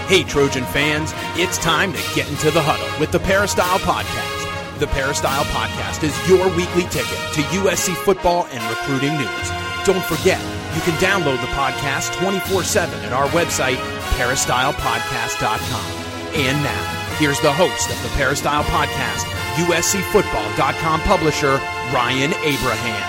Hey, Trojan fans, it's time to get into the huddle with the Peristyle Podcast. The Peristyle Podcast is your weekly ticket to USC football and recruiting news. Don't forget, you can download the podcast 24/7 at our website, peristylepodcast.com. And now, here's the host of the Peristyle Podcast, USCFootball.com publisher, Ryan Abraham.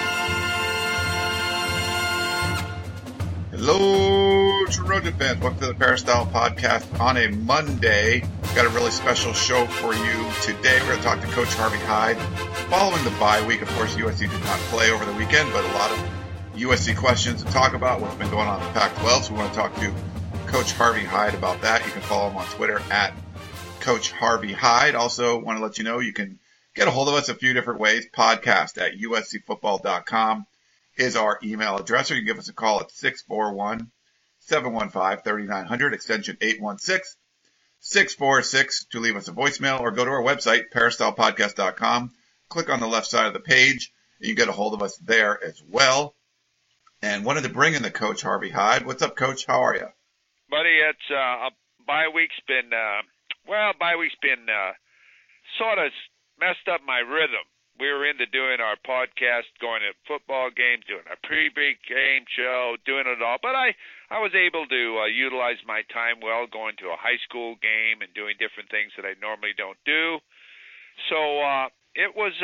Hello, Trojan fans. Welcome to the Peristyle Podcast on a Monday. We've got a really special show for you today. We're going to talk to Coach Harvey Hyde. Following the bye week, of course, USC did not play over the weekend, but a lot of USC questions to talk about, what's been going on in the Pac-12. So we want to talk to Coach Harvey Hyde about that. You can follow him on Twitter at Coach Harvey Hyde. Also, want to let you know you can get a hold of us a few different ways. Podcast at USCFootball.com is our email address, or you can give us a call at 641-715-3900, extension 816-646 to leave us a voicemail, or go to our website, peristylepodcast.com. Click on the left side of the page, and you can get a hold of us there as well. And wanted to bring in the Coach Harvey Hyde. What's up, Coach? How are you? Buddy, it's bye week's been sort of messed up my rhythm. We were into doing our podcast, going to football games, doing a pre-big game show, doing it all. But I was able to utilize my time well, going to a high school game and doing different things that I normally don't do. So it was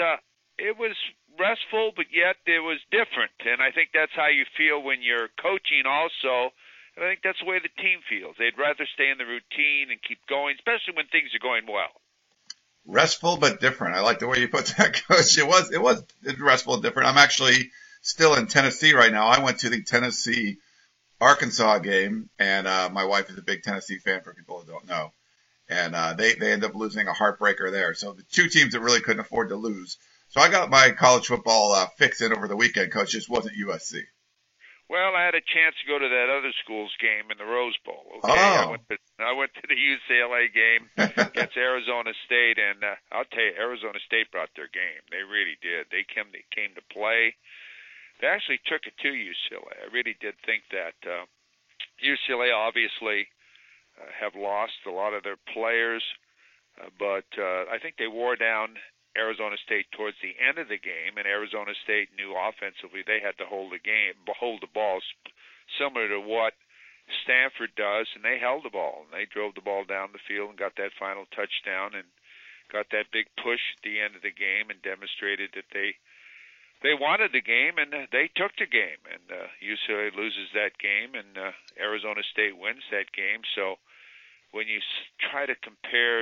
restful, but yet it was different. And I think that's how you feel when you're coaching also. And I think that's the way the team feels. They'd rather stay in the routine and keep going, especially when things are going well. Restful but different. I like the way you put that, Coach. It was restful and different. I'm actually still in Tennessee right now. I went to the Tennessee-Arkansas game, and my wife is a big Tennessee fan, for people who don't know. And they ended up losing a heartbreaker there. So the two teams that really couldn't afford to lose. So I got my college football fix in over the weekend, Coach. Just wasn't USC. Well, I had a chance to go to that other school's game in the Rose Bowl. Okay? Oh. I went to the UCLA game against Arizona State, and I'll tell you, Arizona State brought their game. They really did. They came to play. They actually took it to UCLA. I really did think that UCLA obviously have lost a lot of their players, but I think they wore down Arizona State towards the end of the game, and Arizona State knew offensively they had to hold the ball, similar to what Stanford does, and they held the ball, and they drove the ball down the field and got that final touchdown and got that big push at the end of the game and demonstrated that they wanted the game, and they took the game. And UCLA loses that game, and Arizona State wins that game. So when you try to compare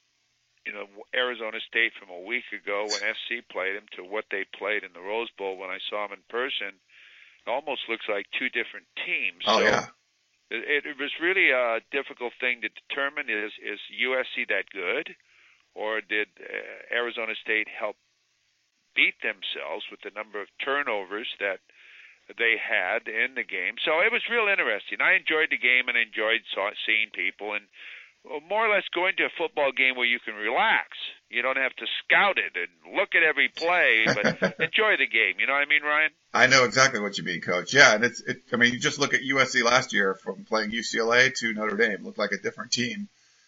Arizona State from a week ago when SC played them to what they played in the Rose Bowl when I saw them in person, it almost looks like two different teams. Oh, so yeah. It was really a difficult thing to determine. Is USC that good, or did Arizona State help beat themselves with the number of turnovers that they had in the game? So it was real interesting. I enjoyed the game and enjoyed seeing people, and more or less going to a football game where you can relax. You don't have to scout it and look at every play, but enjoy the game. You know what I mean, Ryan? I know exactly what you mean, Coach. Yeah, and you just look at USC last year from playing UCLA to Notre Dame. Looked like a different team.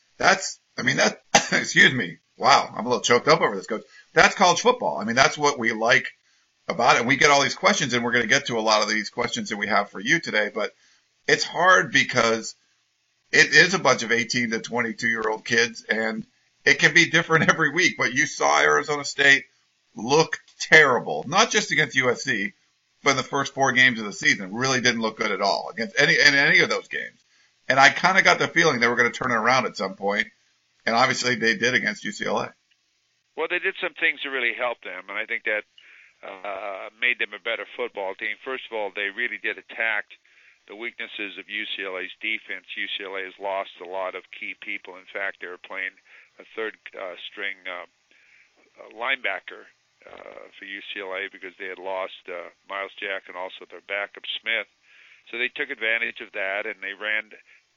Excuse me. Wow, I'm a little choked up over this, Coach. That's college football. I mean, that's what we like about it. We get all these questions, and we're going to get to a lot of these questions that we have for you today, but it's hard because it is a bunch of 18 to 22-year-old kids, and it can be different every week. But you saw Arizona State look terrible, not just against USC, but in the first 4 games of the season. Really didn't look good at all against any of those games. And I kind of got the feeling they were going to turn it around at some point, and obviously they did against UCLA. Well, they did some things to really help them, and I think that made them a better football team. First of all, they really did attack the weaknesses of UCLA's defense. UCLA has lost a lot of key people. In fact, they were playing a third-string linebacker for UCLA because they had lost Miles Jack and also their backup Smith. So they took advantage of that, and they ran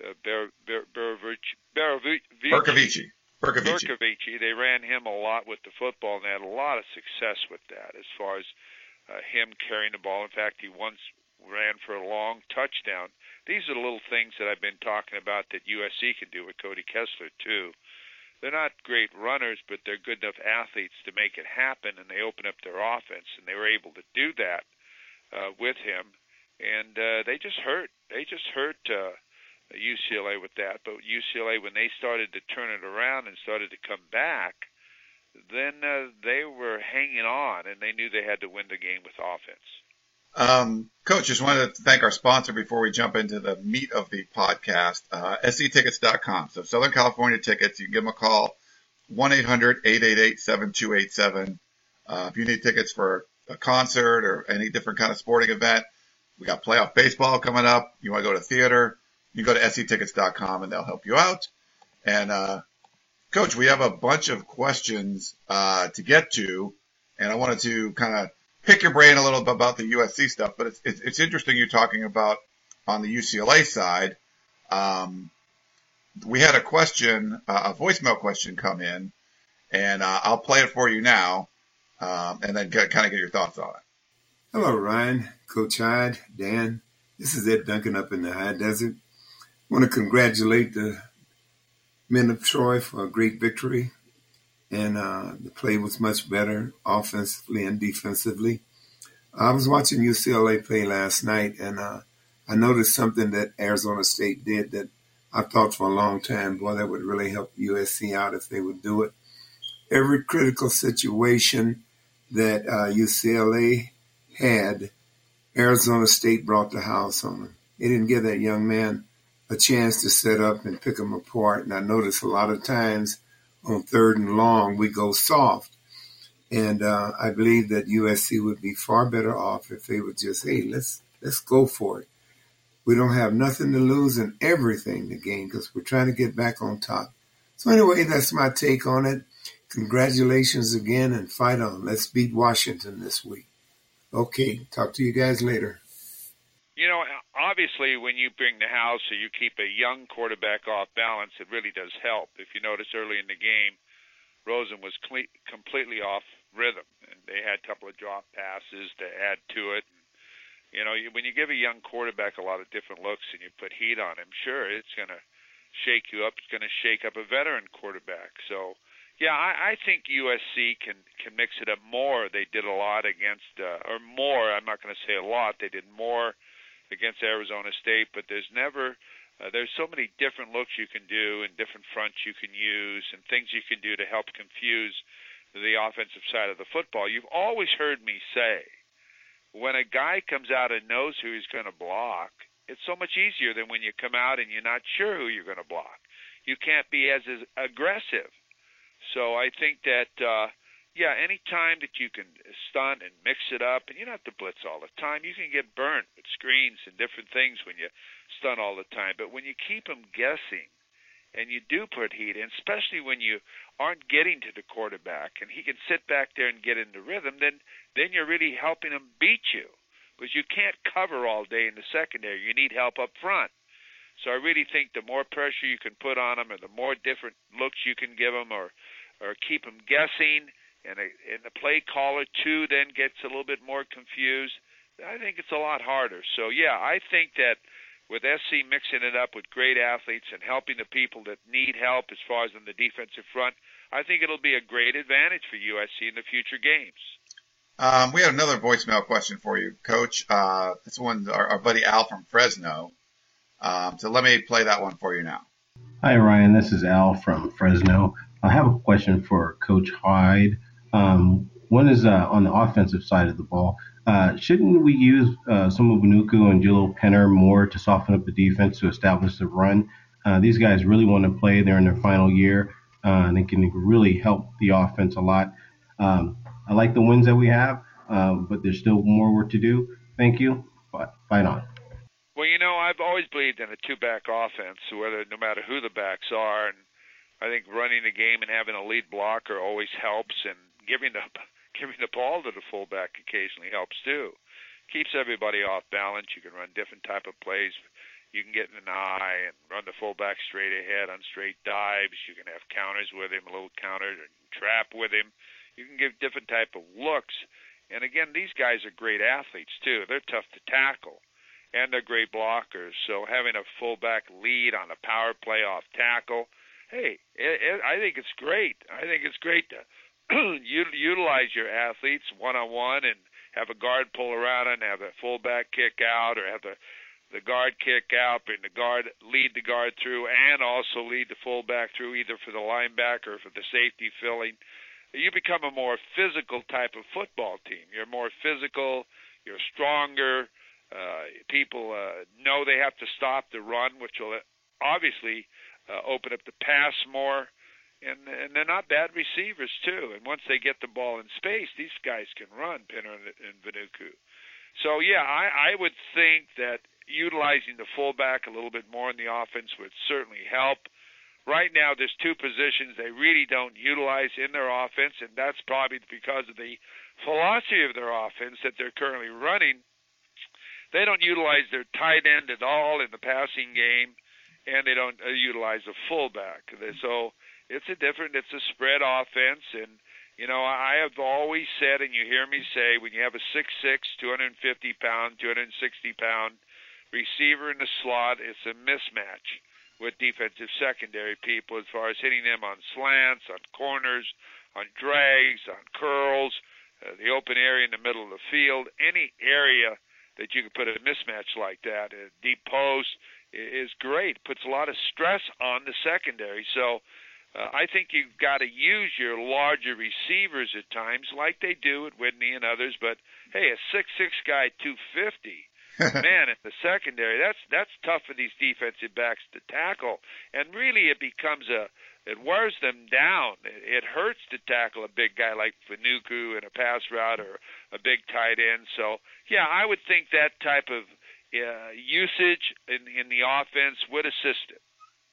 Bercovici. They ran him a lot with the football, and they had a lot of success with that as far as him carrying the ball. In fact, he once ran for a long touchdown. These are the little things that I've been talking about that USC can do with Cody Kessler, too. They're not great runners, but they're good enough athletes to make it happen, and they open up their offense, and they were able to do that with him. And they just hurt. They just hurt UCLA with that. But UCLA, when they started to turn it around and started to come back, then they were hanging on, and they knew they had to win the game with offense. Coach, just wanted to thank our sponsor before we jump into the meat of the podcast, sctickets.com. So Southern California tickets, you can give them a call, 1-800-888-7287. If you need tickets for a concert or any different kind of sporting event, we got playoff baseball coming up. You want to go to theater, you go to sctickets.com and they'll help you out. And, Coach, we have a bunch of questions, to get to, and I wanted to kind of pick your brain a little bit about the USC stuff, but it's interesting you're talking about on the UCLA side. We had a question, a voicemail question come in, and I'll play it for you now, and then kind of get your thoughts on it. Hello, Ryan, Coach Hyde, Dan. This is Ed Duncan up in the high desert. I want to congratulate the men of Troy for a great victory. And the play was much better offensively and defensively. I was watching UCLA play last night, and I noticed something that Arizona State did that I thought for a long time, boy, that would really help USC out if they would do it. Every critical situation that UCLA had, Arizona State brought the house on them. They didn't give that young man a chance to set up and pick them apart. And I noticed a lot of times on 3rd and long, we go soft. And I believe that USC would be far better off if they would just, hey, let's go for it. We don't have nothing to lose and everything to gain because we're trying to get back on top. So anyway, that's my take on it. Congratulations again and fight on. Let's beat Washington this week. Okay, talk to you guys later. You know, obviously when you bring the house or you keep a young quarterback off balance, it really does help. If you notice early in the game, Rosen was completely off rhythm, and they had a couple of drop passes to add to it. You know, when you give a young quarterback a lot of different looks and you put heat on him, sure, it's going to shake you up. It's going to shake up a veteran quarterback. So, yeah, I think USC can mix it up more. They did a lot against, or more, I'm not going to say a lot, they did more against Arizona State, but there's so many different looks you can do and different fronts you can use and things you can do to help confuse the offensive side of the football. You've always heard me say, when a guy comes out and knows who he's going to block, it's so much easier than when you come out and you're not sure who you're going to block. You can't be as aggressive. So I think that, any time that you can stunt and mix it up, and you don't have to blitz all the time. You can get burnt with screens and different things when you stunt all the time. But when you keep them guessing and you do put heat in, especially when you aren't getting to the quarterback and he can sit back there and get into rhythm, then you're really helping him beat you because you can't cover all day in the secondary. You need help up front. So I really think the more pressure you can put on them or the more different looks you can give them or keep them guessing, and the play caller, too, then gets a little bit more confused, I think it's a lot harder. So, yeah, I think that with SC mixing it up with great athletes and helping the people that need help as far as on the defensive front, I think it'll be a great advantage for USC in the future games. We have another voicemail question for you, Coach. This one's our buddy Al from Fresno. So let me play that one for you now. Hi, Ryan. This is Al from Fresno. I have a question for Coach Hyde. One is on the offensive side of the ball. Shouldn't we use Somo Bunuku and Jilo Penner more to soften up the defense to establish the run? These guys really want to play. They're in their final year, and they can really help the offense a lot. I like the wins that we have, but there's still more work to do. Thank you. Fight on. Well, you know, I've always believed in a two-back offense, no matter who the backs are, and I think running the game and having a lead blocker always helps, and giving the ball to the fullback occasionally helps too. Keeps everybody off balance. You can run different type of plays. You can get in an eye and run the fullback straight ahead on straight dives. You can have counters with him, a little counter and trap with him. You can give different type of looks. And again, these guys are great athletes too. They're tough to tackle. and they're great blockers. So having a fullback lead on a power play off tackle, hey, I think it's great. I think it's great to utilize your athletes one-on-one and have a guard pull around and have a fullback kick out, or have the guard kick out and the guard lead the guard through, and also lead the fullback through, either for the linebacker or for the safety filling. You become a more physical type of football team. You're more physical. You're stronger. People know they have to stop the run, which will obviously open up the pass more. And they're not bad receivers, too. And once they get the ball in space, these guys can run, Pinner and Vainuku. So, yeah, I would think that utilizing the fullback a little bit more in the offense would certainly help. Right now, there's two positions they really don't utilize in their offense, and that's probably because of the philosophy of their offense that they're currently running. They don't utilize their tight end at all in the passing game, and they don't utilize a fullback. So it's a spread offense, and, you know, I have always said, and you hear me say, when you have a 6'6", 250-pound, 260-pound receiver in the slot, it's a mismatch with defensive secondary people as far as hitting them on slants, on corners, on drags, on curls, the open area in the middle of the field. Any area that you can put a mismatch like that, a deep post, is great. Puts a lot of stress on the secondary. So I think you've got to use your larger receivers at times, like they do at Whitney and others. But, hey, a 6'6" guy, 250, man, in the secondary, that's tough for these defensive backs to tackle. And really it becomes it wears them down. It hurts to tackle a big guy like Vainuku in a pass route or a big tight end. So, yeah, I would think that type of usage in the offense would assist it.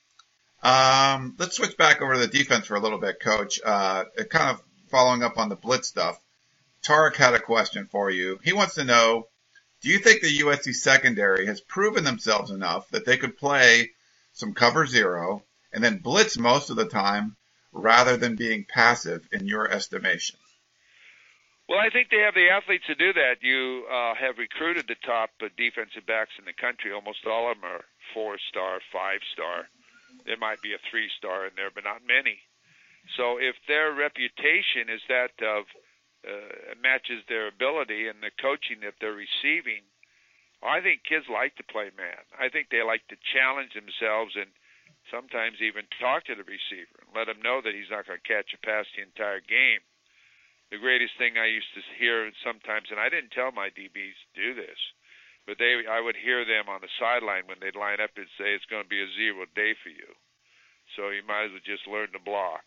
Let's switch back over to the defense for a little bit, Coach. Kind of following up on the blitz stuff. Tarek had a question for you. He wants to know, do you think the USC secondary has proven themselves enough that they could play some cover zero and then blitz most of the time rather than being passive in your estimation? Well, I think they have the athletes to do that. You have recruited the top defensive backs in the country. Almost all of them are 4-star, 5-star. There might be a 3-star in there, but not many. So if their reputation is that of matches their ability and the coaching that they're receiving, I think kids like to play man. I think they like to challenge themselves and sometimes even talk to the receiver and let him know that he's not going to catch a pass the entire game. The greatest thing I used to hear sometimes, and I didn't tell my DBs to do this, but I would hear them on the sideline when they'd line up and say, it's going to be a 0 day for you. So you might as well just learn to block.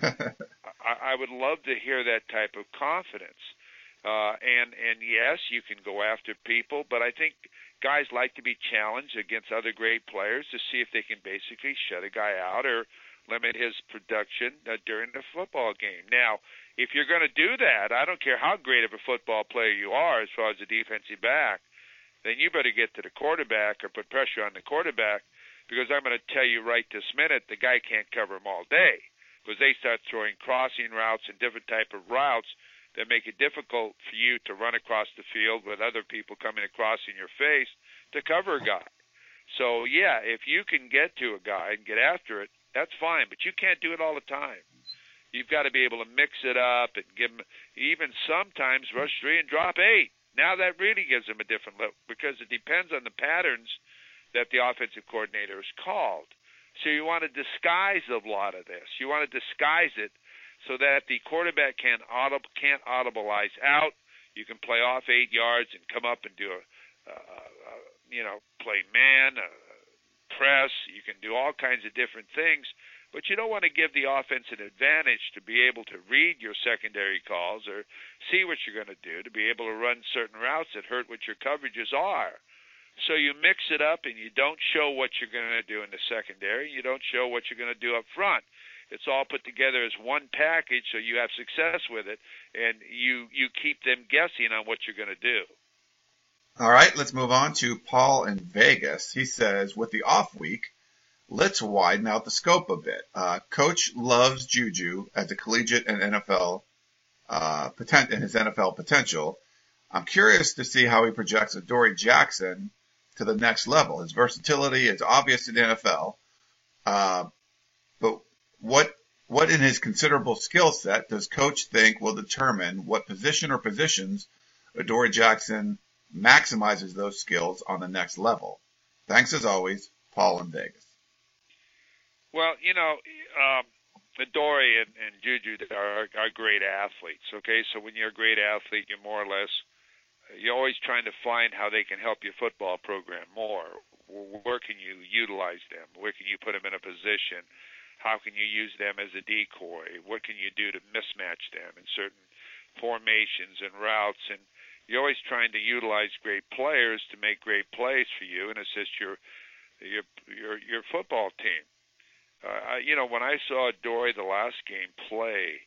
I would love to hear that type of confidence. And yes, you can go after people, but I think guys like to be challenged against other great players to see if they can basically shut a guy out or limit his production during the football game. Now, if you're going to do that, I don't care how great of a football player you are as far as a defensive back, then you better get to the quarterback or put pressure on the quarterback, because I'm going to tell you right this minute, the guy can't cover them all day, because they start throwing crossing routes and different type of routes that make it difficult for you to run across the field with other people coming across in your face to cover a guy. So, yeah, if you can get to a guy and get after it, that's fine, but you can't do it all the time. You've got to be able to mix it up and give them, even sometimes rush 3 and drop 8. Now that really gives them a different look, because it depends on the patterns that the offensive coordinator has called. So you want to disguise a lot of this. You want to disguise it so that the quarterback can't audibilize out. You can play off 8 yards and come up and do play man, press. You can do all kinds of different things, but you don't want to give the offense an advantage to be able to read your secondary calls or see what you're going to do, to be able to run certain routes that hurt what your coverages are. So you mix it up, and you don't show what you're going to do in the secondary. You don't show what you're going to do up front. It's all put together as one package, so you have success with it, and you keep them guessing on what you're going to do. All right, let's move on to Paul in Vegas. He says, with the off week, let's widen out the scope a bit. Coach loves Juju as a collegiate and NFL and his NFL potential. I'm curious to see how he projects Adoree Jackson to the next level. His versatility is obvious in the NFL. But what in his considerable skill set does Coach think will determine what position or positions Adoree Jackson maximizes those skills on the next level? Thanks as always, Paul in Vegas. Well, Adoree and Juju are great athletes, okay? So when you're a great athlete, you're more or less, you're always trying to find how they can help your football program more. Where can you utilize them? Where can you put them in a position? How can you use them as a decoy? What can you do to mismatch them in certain formations and routes? And you're always trying to utilize great players to make great plays for you and assist your football team. When I saw Adoree the last game play,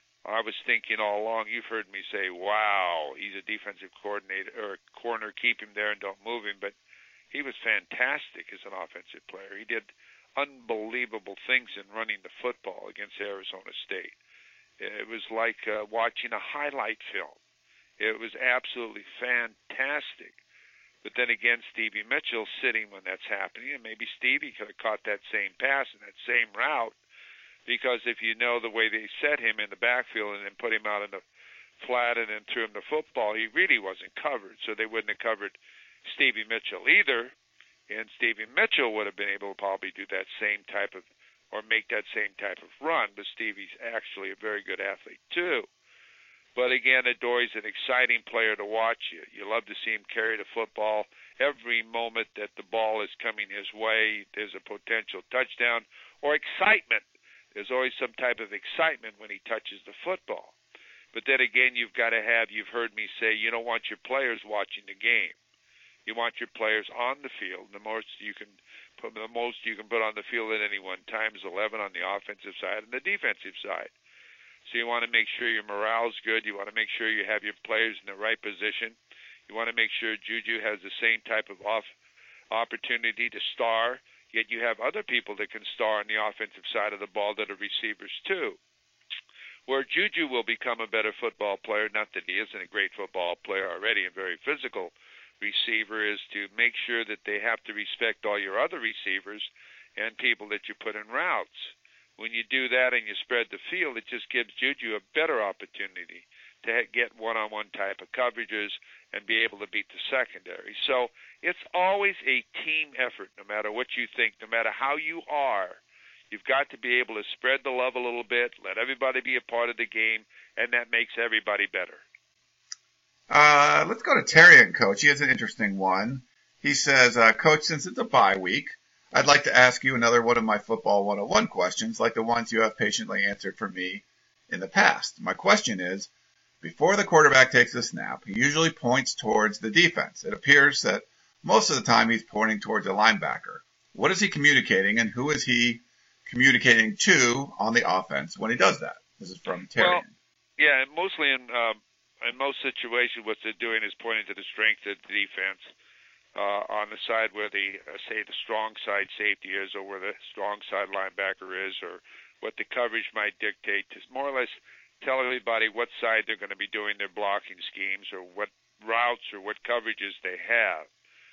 I was thinking all along, you've heard me say, wow, he's a defensive coordinator or corner, keep him there and don't move him. But he was fantastic as an offensive player. He did unbelievable things in running the football against Arizona State. It was like watching a highlight film. It was absolutely fantastic. But then again, Stevie Mitchell sitting when that's happening, and maybe Stevie could have caught that same pass and that same route, because if you know the way they set him in the backfield and then put him out in the flat and then threw him the football, he really wasn't covered, so they wouldn't have covered Stevie Mitchell either, and Stevie Mitchell would have been able to probably do that same type of, or make that same type of run, but Stevie's actually a very good athlete too. But again, Adoree's an exciting player to watch. You love to see him carry the football. Every moment that the ball is coming his way, there's a potential touchdown or excitement. There's always some type of excitement when he touches the football. But then again, you've heard me say, you don't want your players watching the game. You want your players on the field. The most you can put on the field at any one time is 11 on the offensive side and the defensive side. So you want to make sure your morale's good. You want to make sure you have your players in the right position. You want to make sure Juju has the same type of opportunity to star, yet you have other people that can star on the offensive side of the ball that are receivers too. Where Juju will become a better football player, not that he isn't a great football player already and very physical receiver, is to make sure that they have to respect all your other receivers and people that you put in routes. When you do that and you spread the field, it just gives Juju a better opportunity to get one-on-one type of coverages and be able to beat the secondary. So it's always a team effort, no matter what you think, no matter how you are. You've got to be able to spread the love a little bit, let everybody be a part of the game, and that makes everybody better. Let's go to Terrian, Coach. He has an interesting one. He says, Coach, since it's a bye week, I'd like to ask you another one of my Football 101 questions, like the ones you have patiently answered for me in the past. My question is, before the quarterback takes the snap, he usually points towards the defense. It appears that most of the time he's pointing towards a linebacker. What is he communicating, and who is he communicating to on the offense when he does that? This is from Terrian. Well, yeah, mostly in most situations, what they're doing is pointing to the strength of the defense. On the side where the strong side safety is, or where the strong side linebacker is, or what the coverage might dictate, to more or less tell everybody what side they're going to be doing their blocking schemes, or what routes or what coverages they have.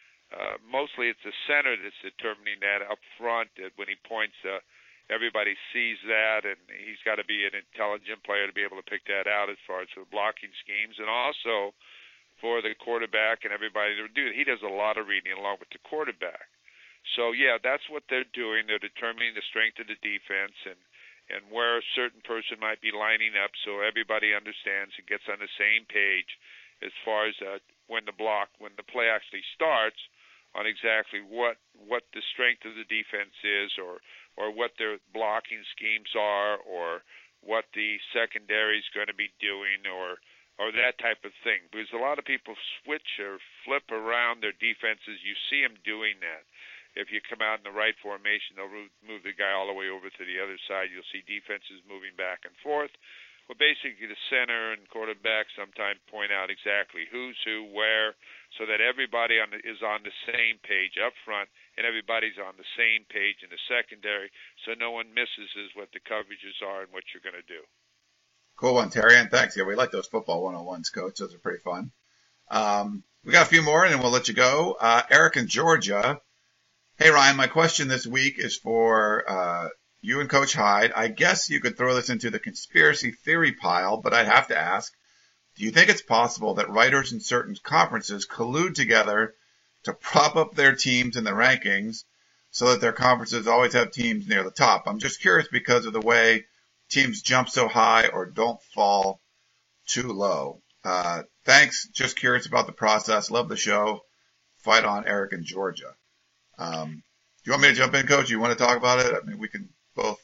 Mostly it's the center that's determining that up front. That when he points, everybody sees that, and he's got to be an intelligent player to be able to pick that out as far as the blocking schemes, and also for the quarterback and everybody to do. He does a lot of reading along with the quarterback. So, yeah, that's what they're doing. They're determining the strength of the defense and where a certain person might be lining up so everybody understands and gets on the same page as far as when the play actually starts, on exactly what the strength of the defense is, or what their blocking schemes are, or what the secondary is going to be doing, or that type of thing. Because a lot of people switch or flip around their defenses. You see them doing that. If you come out in the right formation, they'll move the guy all the way over to the other side. You'll see defenses moving back and forth. Well, basically the center and quarterback sometimes point out exactly who's who, where, so that everybody is on the same page up front, and everybody's on the same page in the secondary, so no one misses what the coverages are and what you're going to do. Cool one, Terry, and thanks. Yeah, we like those Football 101s, Coach. Those are pretty fun. We got a few more, and then we'll let you go. Eric in Georgia. Hey, Ryan, my question this week is for you and Coach Hyde. I guess you could throw this into the conspiracy theory pile, but I'd have to ask, do you think it's possible that writers in certain conferences collude together to prop up their teams in the rankings so that their conferences always have teams near the top? I'm just curious because of the way teams jump so high or don't fall too low. Thanks. Just curious about the process. Love the show. Fight on, Eric in Georgia. Do you want me to jump in, Coach? You want to talk about it? I mean, we can both.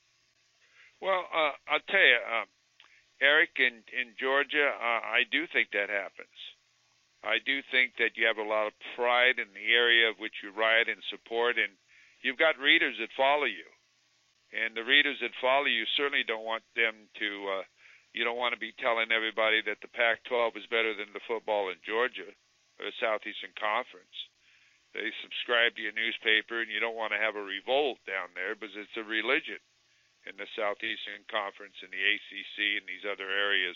Well, I'll tell you, Eric in Georgia, I do think that happens. I do think that you have a lot of pride in the area of which you write and support, and you've got readers that follow you. And the readers that follow you certainly don't want them to you don't want to be telling everybody that the Pac-12 is better than the football in Georgia or the Southeastern Conference. They subscribe to your newspaper, and you don't want to have a revolt down there because it's a religion in the Southeastern Conference and the ACC and these other areas.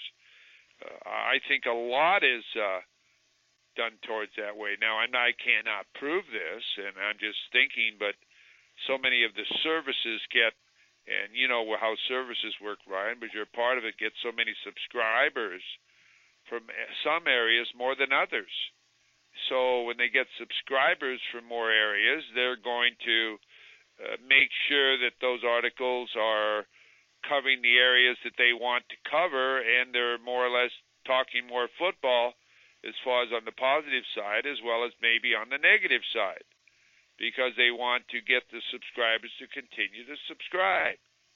I think a lot is done towards that way. Now, I cannot prove this, and I'm just thinking, but so many of the services get, and you know how services work, Ryan, but you're part of it, get so many subscribers from some areas more than others. So when they get subscribers from more areas, they're going to make sure that those articles are covering the areas that they want to cover, and they're more or less talking more football as far as on the positive side as well as maybe on the negative side, because they want to get the subscribers to continue to subscribe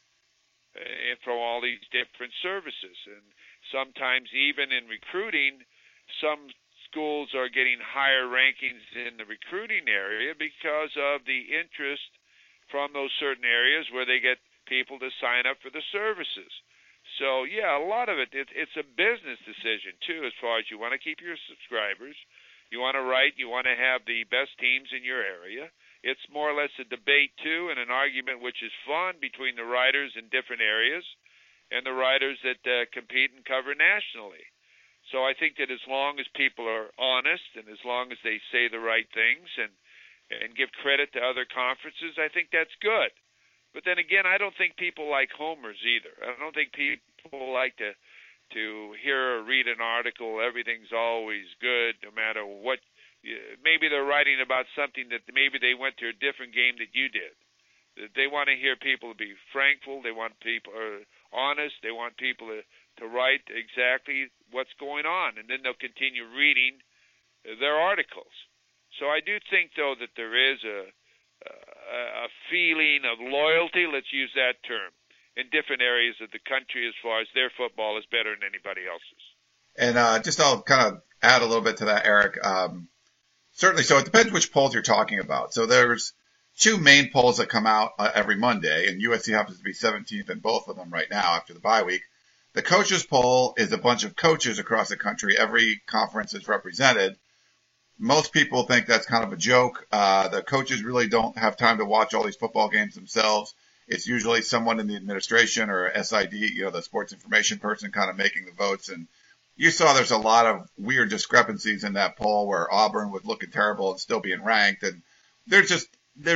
from all these different services. And sometimes even in recruiting, some schools are getting higher rankings in the recruiting area because of the interest from those certain areas where they get people to sign up for the services. So, yeah, a lot of it's a business decision, too, as far as you want to keep your subscribers. You want to write, you want to have the best teams in your area. It's more or less a debate, too, and an argument which is fun between the writers in different areas and the writers that compete and cover nationally. So I think that as long as people are honest and as long as they say the right things and give credit to other conferences, I think that's good. But then again, I don't think people like homers either. I don't think people like to hear or read an article, everything's always good no matter what. Maybe they're writing about something that maybe they went to a different game that you did. They want to hear people be frankful. They want people honest. They want people to write exactly what's going on, and then they'll continue reading their articles. So I do think, though, that there is a feeling of loyalty, let's use that term, in different areas of the country as far as their football is better than anybody else's. And I'll kind of add a little bit to that, Eric. Certainly, so it depends which polls you're talking about. So there's two main polls that come out every Monday, and USC happens to be 17th in both of them right now after the bye week. The coaches poll is a bunch of coaches across the country. Every conference is represented. Most people think that's kind of a joke. The coaches really don't have time to watch all these football games themselves. It's usually someone in the administration or SID, the sports information person, kind of making the votes. And you saw there's a lot of weird discrepancies in that poll where Auburn was looking terrible and still being ranked. And it's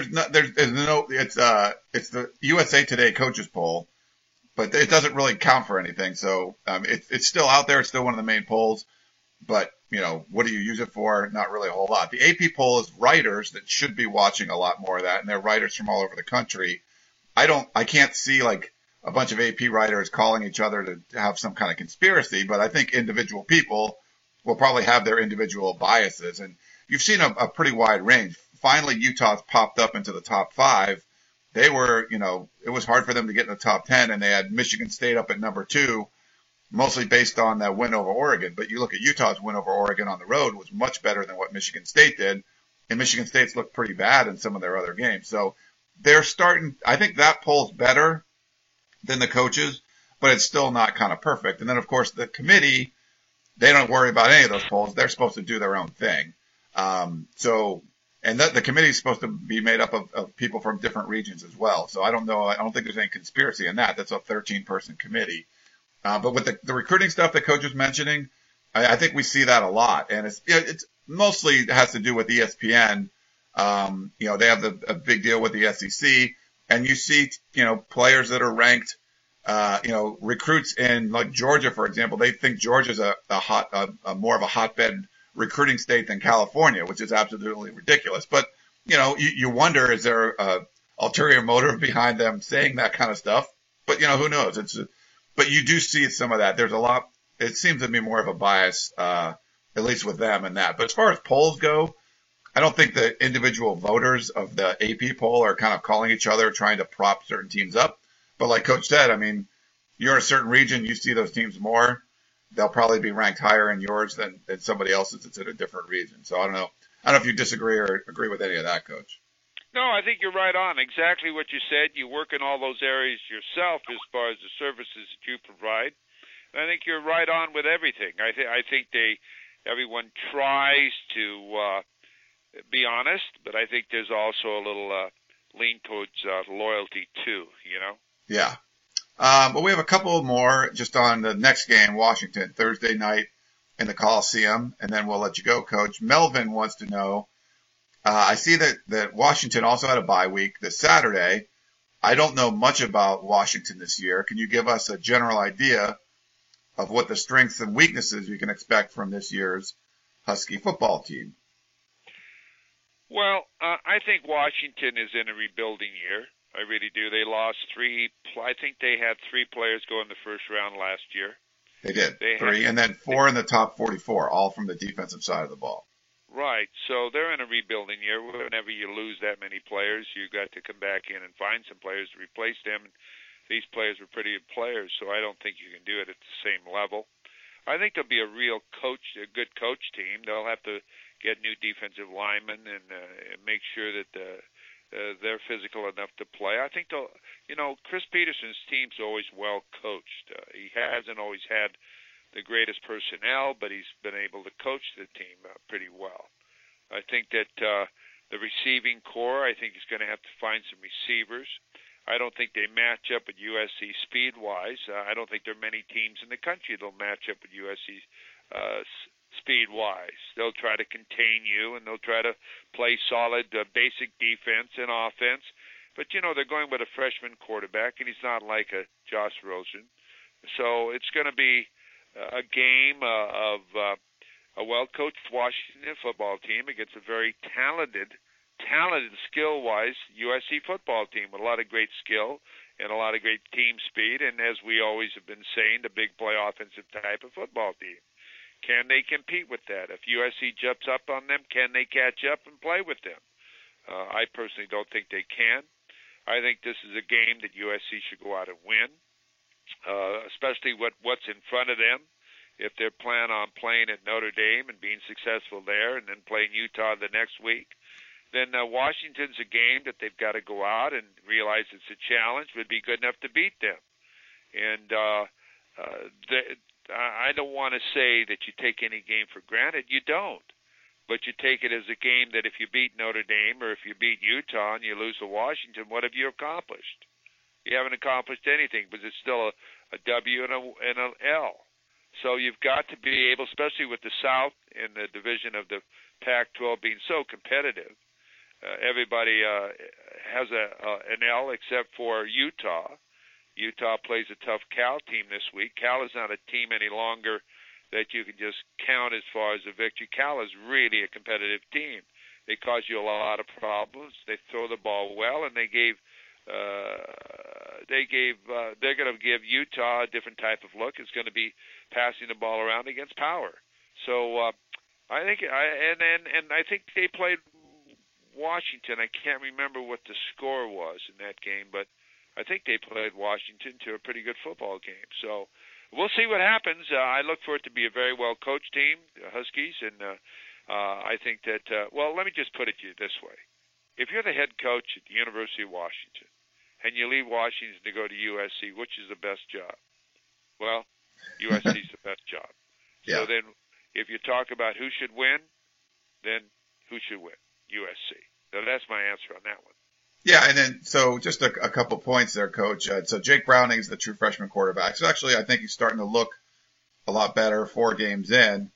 the USA Today coaches poll, but it doesn't really count for anything. So it's still out there. It's still one of the main polls. But, what do you use it for? Not really a whole lot. The AP poll is writers that should be watching a lot more of that, and they're writers from all over the country. I can't see like a bunch of AP writers calling each other to have some kind of conspiracy, but I think individual people will probably have their individual biases. And you've seen a pretty wide range. Finally, Utah's popped up into the top 5. They were, it was hard for them to get in the top 10, and they had Michigan State up at number 2. Mostly based on that win over Oregon. But you look at Utah's win over Oregon on the road was much better than what Michigan State did. And Michigan State's looked pretty bad in some of their other games. So they're starting – I think that poll's better than the coaches, but it's still not kind of perfect. And then, of course, the committee, they don't worry about any of those polls. They're supposed to do their own thing. The committee is supposed to be made up of people from different regions as well. So I don't know. I don't think there's any conspiracy in that. That's a 13-person committee. But with the recruiting stuff that Coach was mentioning, I think we see that a lot. And it's mostly has to do with ESPN. They have a big deal with the SEC, and you see, players that are ranked, recruits in like Georgia, for example. They think Georgia's a more of a hotbed recruiting state than California, which is absolutely ridiculous. But, you wonder, is there a ulterior motive behind them saying that kind of stuff? But, who knows? But you do see some of that. There's a lot. It seems to be more of a bias, at least with them and that. But as far as polls go, I don't think the individual voters of the AP poll are kind of calling each other, trying to prop certain teams up. But like Coach said, I mean, you're in a certain region, you see those teams more. They'll probably be ranked higher in yours than somebody else's that's in a different region. So I don't know if you disagree or agree with any of that, Coach. No, I think you're right on. Exactly what you said. You work in all those areas yourself as far as the services that you provide. And I think you're right on with everything. I think everyone tries to be honest, but I think there's also a little lean towards loyalty too, Yeah. But we have a couple more just on the next game, Washington, Thursday night in the Coliseum, and then we'll let you go, Coach. Melvin wants to know, I see that Washington also had a bye week this Saturday. I don't know much about Washington this year. Can you give us a general idea of what the strengths and weaknesses you can expect from this year's Husky football team? Well, I think Washington is in a rebuilding year. I really do. They lost I think they had 3 players go in the first round last year. They did, 3, and then 4 in the top 44, all from the defensive side of the ball. Right. So they're in a rebuilding year. Whenever you lose that many players, you got to come back in and find some players to replace them. And these players were pretty good players, so I don't think you can do it at the same level. I think there'll be a good coach team. They'll have to get new defensive linemen and make sure that they're physical enough to play. I think Chris Peterson's team's always well coached. He hasn't always had the greatest personnel, but he's been able to coach the team pretty well. I think that the receiving core, I think he's going to have to find some receivers. I don't think they match up with USC speed-wise. I don't think there are many teams in the country that'll match up with USC speed-wise. They'll try to contain you, and they'll try to play solid basic defense and offense. But, they're going with a freshman quarterback, and he's not like a Josh Rosen. So it's going to be a game of a well-coached Washington football team against a very talented skill-wise USC football team with a lot of great skill and a lot of great team speed, and as we always have been saying, the big play offensive type of football team. Can they compete with that? If USC jumps up on them, can they catch up and play with them? I personally don't think they can. I think this is a game that USC should go out and win, especially what's in front of them. If they're planning on playing at Notre Dame and being successful there and then playing Utah the next week, then Washington's a game that they've got to go out and realize it's a challenge, would be good enough to beat them. And I don't want to say that you take any game for granted. You don't. But you take it as a game that if you beat Notre Dame or if you beat Utah and you lose to Washington, what have you accomplished? You haven't accomplished anything, but it's still a W and an L. So you've got to be able, especially with the South in the division of the Pac-12 being so competitive, everybody has an L except for Utah. Utah plays a tough Cal team this week. Cal is not a team any longer that you can just count as far as a victory. Cal is really a competitive team. They cause you a lot of problems. They throw the ball well, and they're going to give Utah a different type of look. It's going to be passing the ball around against power. So I think I think they played Washington. I can't remember what the score was in that game, but I think they played Washington to a pretty good football game. So we'll see what happens. I look for it to be a very well-coached team, the Huskies, and I think that, let me just put it to you this way. If you're the head coach at the University of Washington and you leave Washington to go to USC, which is the best job? Well, USC is the best job. Yeah. So then if you talk about who should win, then who should win? USC. So that's my answer on that one. Yeah, and then so just a couple points there, Coach. So Jake Browning is the true freshman quarterback. So actually, I think he's starting to look a lot better 4 games in.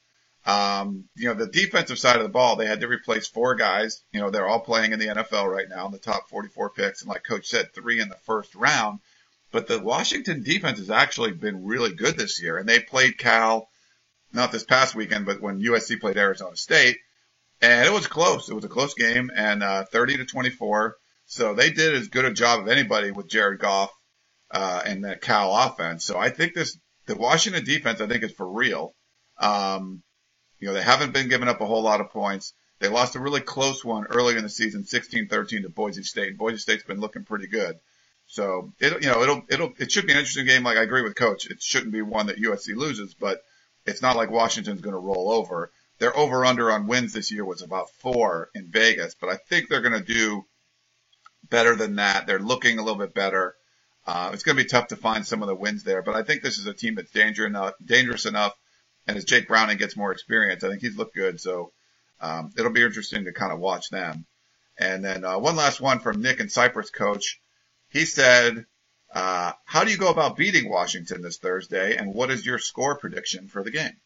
The defensive side of the ball, they had to replace 4 guys. They're all playing in the NFL right now in the top 44 picks. And like Coach said, 3 in the first round. But the Washington defense has actually been really good this year. And they played Cal, not this past weekend, but when USC played Arizona State. And it was close. It was a close game, and 30-24. So they did as good a job of anybody with Jared Goff and the Cal offense. So I think the Washington defense, I think, is for real. They haven't been giving up a whole lot of points. They lost a really close one earlier in the season, 16-13 to Boise State. Boise State's been looking pretty good. So it should be an interesting game. Like I agree with Coach, it shouldn't be one that USC loses, but it's not like Washington's going to roll over. Their over-under on wins this year was about 4 in Vegas, but I think they're going to do better than that. They're looking a little bit better. It's going to be tough to find some of the wins there, but I think this is a team that's dangerous enough. And as Jake Browning gets more experience, I think he's looked good. So it'll be interesting to kind of watch them. And then one last one from Nick and Cypress Coach. He said, how do you go about beating Washington this Thursday, and what is your score prediction for the game?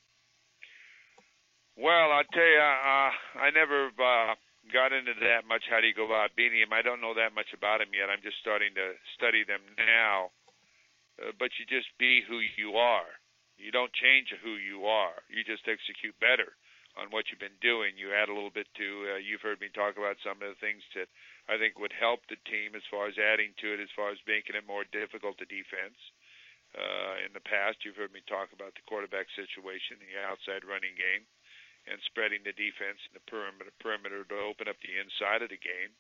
Well, I'll tell you, I never got into that much. How do you go about beating him? I don't know that much about him yet. I'm just starting to study them now. But you just be who you are. You don't change who you are. You just execute better on what you've been doing. You add a little bit to, you've heard me talk about some of the things that I think would help the team as far as adding to it, as far as making it more difficult to defense. In the past, you've heard me talk about the quarterback situation, the outside running game, and spreading the defense in the perimeter to open up the inside of the game.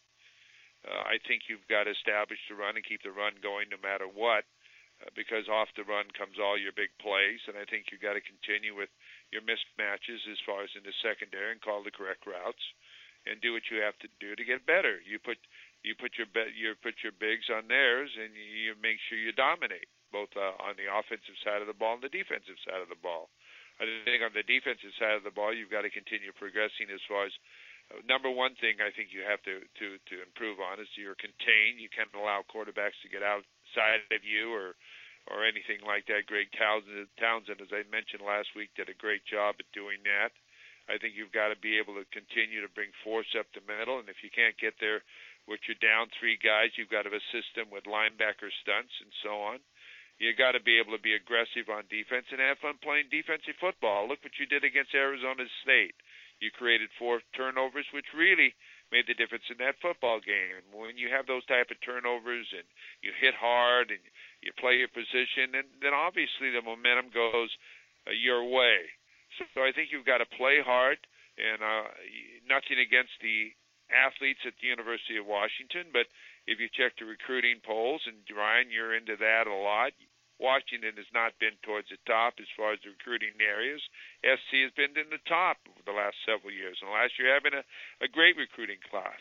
I think you've got to establish the run and keep the run going no matter what. Because off the run comes all your big plays, and I think you've got to continue with your mismatches as far as in the secondary and call the correct routes, and do what you have to do to get better. You put your bigs on theirs, and you make sure you dominate both on the offensive side of the ball and the defensive side of the ball. I think on the defensive side of the ball, you've got to continue progressing as far as number one thing I think you have to improve on is you're contained. You can't allow quarterbacks to get outside of you or anything like that. Greg Townsend, as I mentioned last week, did a great job at doing that. I think you've got to be able to continue to bring force up the middle, and if you can't get there with your down 3 guys, you've got to assist them with linebacker stunts and so on. You got to be able to be aggressive on defense and have fun playing defensive football. Look what you did against Arizona State. You created 4 turnovers, which really made the difference in that football game. When you have those type of turnovers and you hit hard and you play your position, and then obviously the momentum goes your way. So I think you've got to play hard, and nothing against the athletes at the University of Washington, but if you check the recruiting polls, and Ryan, you're into that a lot, Washington has not been towards the top as far as the recruiting areas. SC has been in the top over the last several years, and last year having a great recruiting class.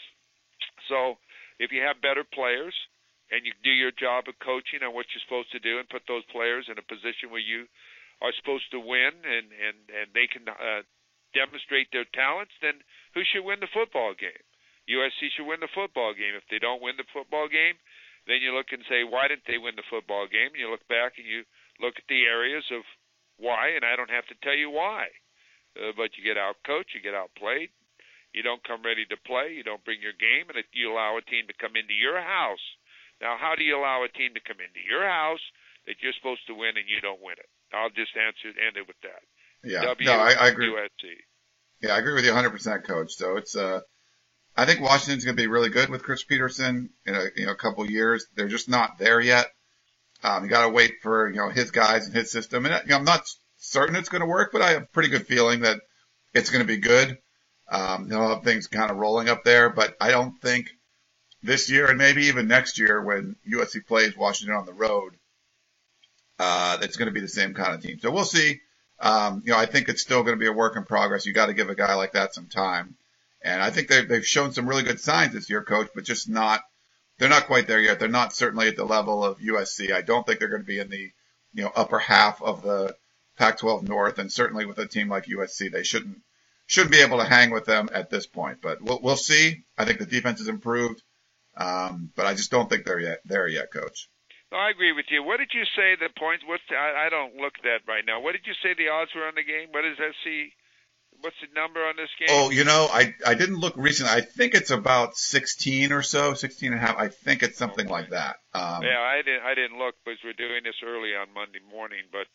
So if you have better players and you do your job of coaching on what you're supposed to do and put those players in a position where you are supposed to win and they can demonstrate their talents, then who should win the football game? USC should win the football game. If they don't win the football game, then you look and say, why didn't they win the football game? And you look back and you look at the areas of why, and I don't have to tell you why. But you get out-coached, you get outplayed, you don't come ready to play, you don't bring your game, and you allow a team to come into your house. Now, how do you allow a team to come into your house that you're supposed to win and you don't win it? I'll just end it with that. Yeah, I agree. USC. Yeah, I agree with you 100%, Coach. So it's I think Washington's going to be really good with Chris Peterson in a couple of years. They're just not there yet. You got to wait for his guys and his system. And I'm not certain it's going to work, but I have a pretty good feeling that it's going to be good. He'll have things kind of rolling up there, but I don't think this year and maybe even next year when USC plays Washington on the road, it's going to be the same kind of team. So we'll see. I think it's still going to be a work in progress. You got to give a guy like that some time. And I think they've shown some really good signs this year, Coach, but just they're not quite there yet. They're not certainly at the level of USC. I don't think they're going to be in the, upper half of the Pac-12 North, and certainly with a team like USC, they shouldn't be able to hang with them at this point. But we'll see. I think the defense has improved, but I just don't think they're there yet, Coach. No, I agree with you. What did you say the points? I don't look at that right now. What did you say the odds were on the game? What is SC? What's the number on this game? Oh, I didn't look recently. I think it's about 16 or so, 16 and a half. I think it's something like that. Yeah, I didn't look because we're doing this early on Monday morning, but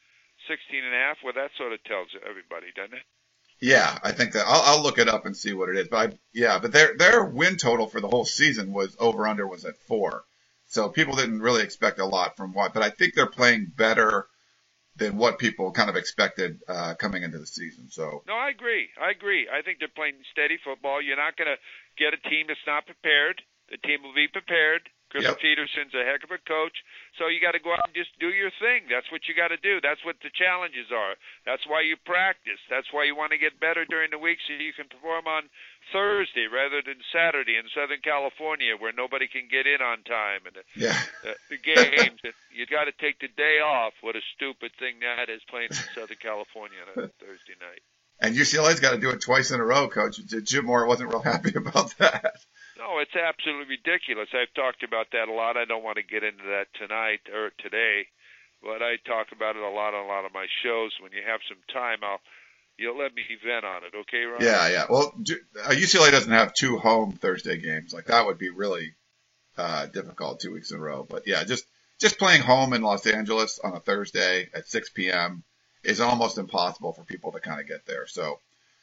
16 and a half, well, that sort of tells everybody, doesn't it? Yeah, I think that I'll look it up and see what it is. But their win total for the whole season was over-under was at 4. So people didn't really expect a lot from what, but I think they're playing better than what people kind of expected coming into the season. So no, I agree. I think they're playing steady football. You're not going to get a team that's not prepared. The team will be prepared. Chris Peterson's a heck of a coach. So you got to go out and just do your thing. That's what you got to do. That's what the challenges are. That's why you practice. That's why you want to get better during the week so you can perform on Thursday rather than Saturday in Southern California where nobody can get in on time. And the games, you got to take the day off. What a stupid thing that is, playing in Southern California on a Thursday night. And UCLA's got to do it twice in a row, Coach. Jim Moore wasn't real happy about that. No, it's absolutely ridiculous. I've talked about that a lot. I don't want to get into that tonight or today, but I talk about it a lot on a lot of my shows. When you have some time, you'll let me vent on it, okay, Ron? Yeah. Well, UCLA doesn't have 2 home Thursday games. Like, that would be really difficult 2 weeks in a row. But, yeah, just playing home in Los Angeles on a Thursday at 6 p.m. is almost impossible for people to kind of get there. So,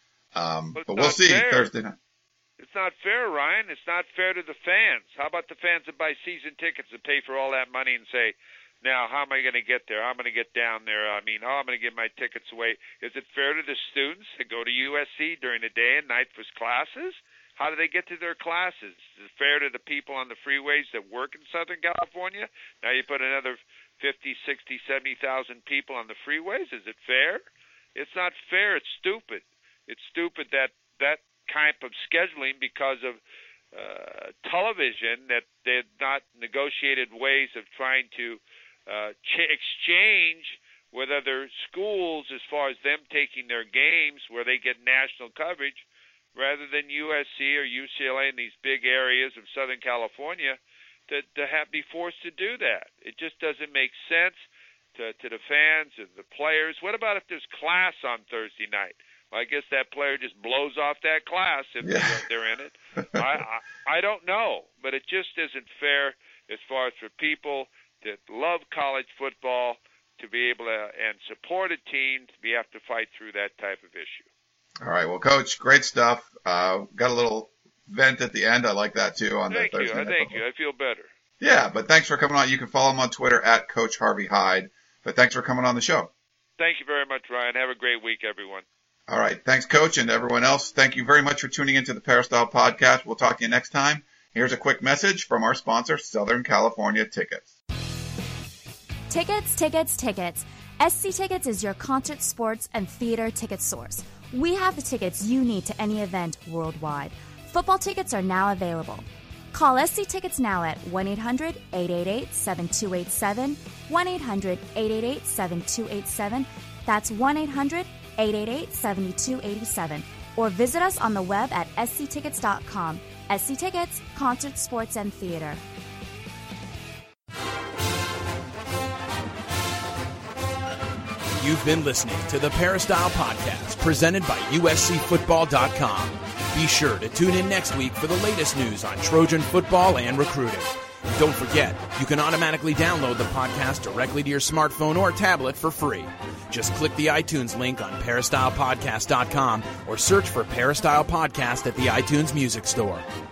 but we'll see Thursday night. It's not fair, Ryan. It's not fair to the fans. How about the fans that buy season tickets and pay for all that money and say, now, how am I going to get there? How am I going to get down there? I mean, how am I going to get my tickets away? Is it fair to the students that go to USC during the day and night for classes? How do they get to their classes? Is it fair to the people on the freeways that work in Southern California? Now you put another 50, 60, 70,000 people on the freeways. Is it fair? It's not fair. It's stupid. It's stupid that kind of scheduling because of television, that they're not negotiated ways of trying to exchange with other schools as far as them taking their games where they get national coverage rather than USC or UCLA in these big areas of Southern California to be forced to do that. It just doesn't make sense to the fans and the players. What about if there's class on Thursday night? Well, I guess that player just blows off that class if they're in it. I don't know, but it just isn't fair as far as for people that love college football to be able to and support a team to have to fight through that type of issue. All right, well, Coach, great stuff. Got a little vent at the end. I like that too on the Thursday night. Thank you. I feel better. Yeah, but thanks for coming on. You can follow him on Twitter at Coach Harvey Hyde. But thanks for coming on the show. Thank you very much, Ryan. Have a great week, everyone. All right. Thanks, Coach, and everyone else. Thank you very much for tuning into the Peristyle Podcast. We'll talk to you next time. Here's a quick message from our sponsor, Southern California Tickets. Tickets. SC Tickets is your concert, sports, and theater ticket source. We have the tickets you need to any event worldwide. Football tickets are now available. Call SC Tickets now at 1-800-888-7287, 1-800-888-7287. That's 1-800-888-7287. Or visit us on the web at sctickets.com. SC Tickets, concert, sports, and theater. You've been listening to the Peristyle Podcast, presented by USCFootball.com. Be sure to tune in next week for the latest news on Trojan football and recruiting. And don't forget, you can automatically download the podcast directly to your smartphone or tablet for free. Just click the iTunes link on peristylepodcast.com or search for Peristyle Podcast at the iTunes Music Store.